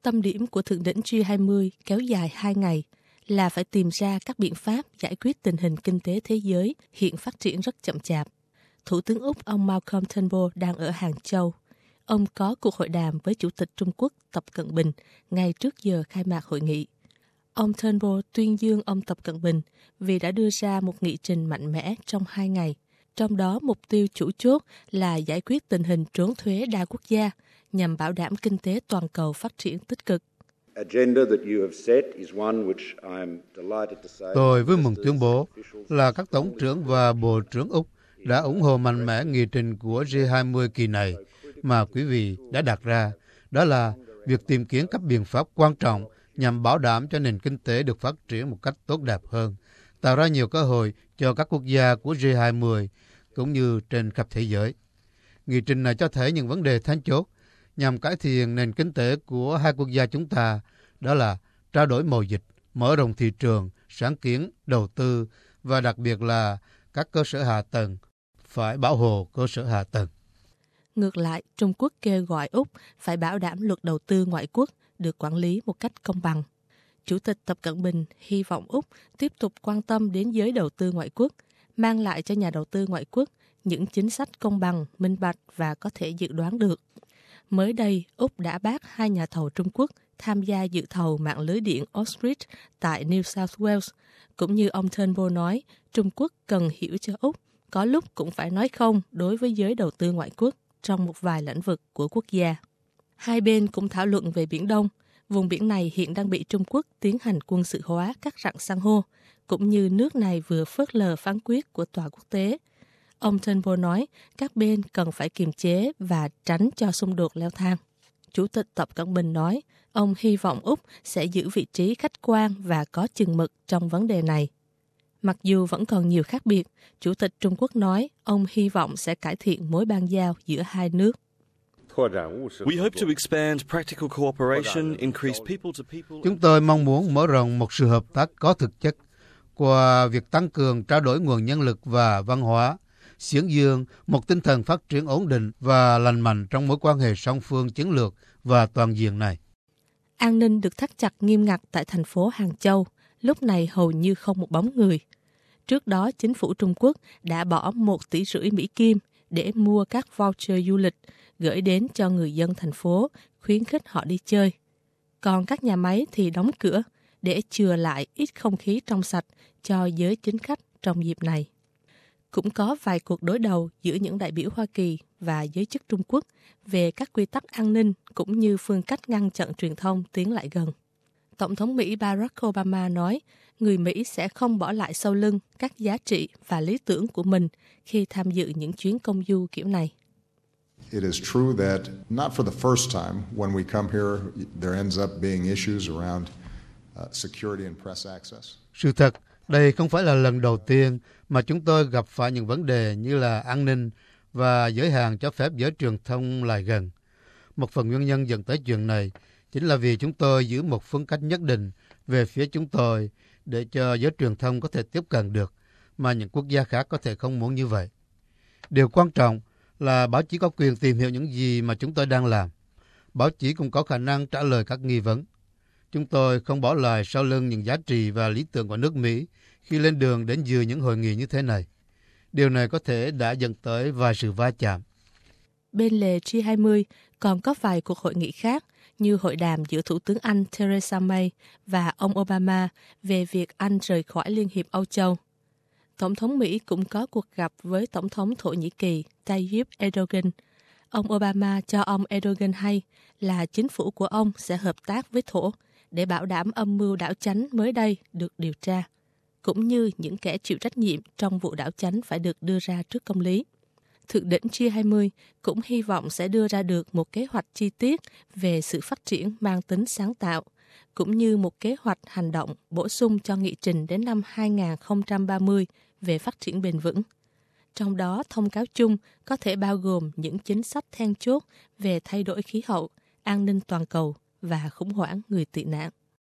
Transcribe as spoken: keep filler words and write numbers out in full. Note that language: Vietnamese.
Tâm điểm của Thượng đỉnh G hai mươi kéo dài hai ngày là phải tìm ra các biện pháp giải quyết tình hình kinh tế thế giới hiện phát triển rất chậm chạp. Thủ tướng Úc ông Malcolm Turnbull đang ở Hàng Châu. Ông có cuộc hội đàm với Chủ tịch Trung Quốc Tập Cận Bình ngay trước giờ khai mạc hội nghị. Ông Turnbull tuyên dương ông Tập Cận Bình vì đã đưa ra một nghị trình mạnh mẽ trong hai ngày, trong đó mục tiêu chủ chốt là giải quyết tình hình trốn thuế đa quốc gia nhằm bảo đảm kinh tế toàn cầu phát triển tích cực. Tôi vui mừng tuyên bố là các tổng trưởng và bộ trưởng Úc đã ủng hộ mạnh mẽ nghị trình của G hai mươi kỳ này mà quý vị đã đặt ra, đó là việc tìm kiếm các biện pháp quan trọng nhằm bảo đảm cho nền kinh tế được phát triển một cách tốt đẹp hơn, tạo ra nhiều cơ hội cho các quốc gia của G hai mươi cũng như trên khắp thế giới. Nghị trình này cho thấy những vấn đề then chốt nhằm cải thiện nền kinh tế của hai quốc gia chúng ta, đó là trao đổi mậu dịch, mở rộng thị trường, sáng kiến, đầu tư và đặc biệt là các cơ sở hạ tầng, phải bảo hộ cơ sở hạ tầng. Ngược lại, Trung Quốc kêu gọi Úc phải bảo đảm luật đầu tư ngoại quốc được quản lý một cách công bằng. Chủ tịch Tập Cận Bình hy vọng Úc tiếp tục quan tâm đến giới đầu tư ngoại quốc, mang lại cho nhà đầu tư ngoại quốc những chính sách công bằng, minh bạch và có thể dự đoán được. Mới đây, Úc đã bác hai nhà thầu Trung Quốc tham gia dự thầu mạng lưới điện Oxbridge tại New South Wales. Cũng như ông Turnbull nói, Trung Quốc cần hiểu cho Úc có lúc cũng phải nói không đối với giới đầu tư ngoại quốc trong một vài lĩnh vực của quốc gia. Hai bên cũng thảo luận về Biển Đông. Vùng biển này hiện đang bị Trung Quốc tiến hành quân sự hóa các rặng san hô, cũng như nước này vừa phớt lờ phán quyết của tòa quốc tế. Ông Turnbull nói các bên cần phải kiềm chế và tránh cho xung đột leo thang. Chủ tịch Tập Cận Bình nói ông hy vọng Úc sẽ giữ vị trí khách quan và có chừng mực trong vấn đề này. Mặc dù vẫn còn nhiều khác biệt, Chủ tịch Trung Quốc nói ông hy vọng sẽ cải thiện mối ban giao giữa hai nước. Chúng tôi mong muốn mở rộng một sự hợp tác có thực chất qua việc tăng cường trao đổi nguồn nhân lực và văn hóa, xiển dương một tinh thần phát triển ổn định và lành mạnh trong mối quan hệ song phương chiến lược và toàn diện này. An ninh được thắt chặt nghiêm ngặt tại thành phố Hàng Châu, lúc này hầu như không một bóng người. Trước đó, chính phủ Trung Quốc đã bỏ một tỷ rưỡi Mỹ Kim để mua các voucher du lịch gửi đến cho người dân thành phố, khuyến khích họ đi chơi. Còn các nhà máy thì đóng cửa để chừa lại ít không khí trong sạch cho giới chính khách trong dịp này. Cũng có vài cuộc đối đầu giữa những đại biểu Hoa Kỳ và giới chức Trung Quốc về các quy tắc an ninh cũng như phương cách ngăn chặn truyền thông tiến lại gần. Tổng thống Mỹ Barack Obama nói người Mỹ sẽ không bỏ lại sau lưng các giá trị và lý tưởng của mình khi tham dự những chuyến công du kiểu này. It is true that not for the first time when we come here there ends up being issues around uh, security and press access. Sự thật, đây không phải là lần đầu tiên mà chúng tôi gặp phải những vấn đề như là an ninh và giới hạn cho phép giới truyền thông lại gần. Một phần nguyên nhân dẫn tới chuyện này chính là vì chúng tôi giữ một phương cách nhất định về phía chúng tôi để cho giới truyền thông có thể tiếp cận được, mà những quốc gia khác có thể không muốn như vậy. Điều quan trọng là báo chí có quyền tìm hiểu những gì mà chúng tôi đang làm. Báo chí cũng có khả năng trả lời các nghi vấn. Chúng tôi không bỏ lại sau lưng những giá trị và lý tưởng của nước Mỹ khi lên đường đến dự những hội nghị như thế này. Điều này có thể đã dẫn tới vài sự va chạm. Bên lề G hai mươi còn có vài cuộc hội nghị khác như hội đàm giữa Thủ tướng Anh Theresa May và ông Obama về việc Anh rời khỏi Liên hiệp Âu Châu. Tổng thống Mỹ cũng có cuộc gặp với Tổng thống Thổ Nhĩ Kỳ Tayyip Erdogan. Ông Obama cho ông Erdogan hay là chính phủ của ông sẽ hợp tác với Thổ để bảo đảm âm mưu đảo chánh mới đây được điều tra, cũng như những kẻ chịu trách nhiệm trong vụ đảo chánh phải được đưa ra trước công lý. Thượng đỉnh G hai mươi cũng hy vọng sẽ đưa ra được một kế hoạch chi tiết về sự phát triển mang tính sáng tạo, cũng như một kế hoạch hành động bổ sung cho nghị trình đến năm hai không ba mươi về phát triển bền vững. Trong đó, thông cáo chung có thể bao gồm những chính sách then chốt về thay đổi khí hậu, an ninh toàn cầu và khủng hoảng người tị nạn.